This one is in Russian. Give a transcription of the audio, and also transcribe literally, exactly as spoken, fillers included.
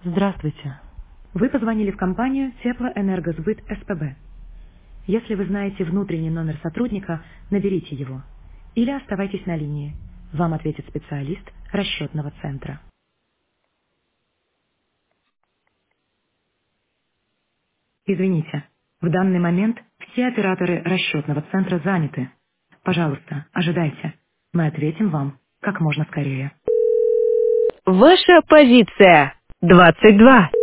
Здравствуйте. Вы позвонили в компанию Теплоэнергосбыт СПБ. Если вы знаете внутренний номер сотрудника, наберите его. Или оставайтесь на линии. Вам ответит специалист расчетного центра. Извините, в данный момент все операторы расчетного центра заняты. Пожалуйста, ожидайте. Мы ответим вам как можно скорее. Ваша позиция. двадцать два.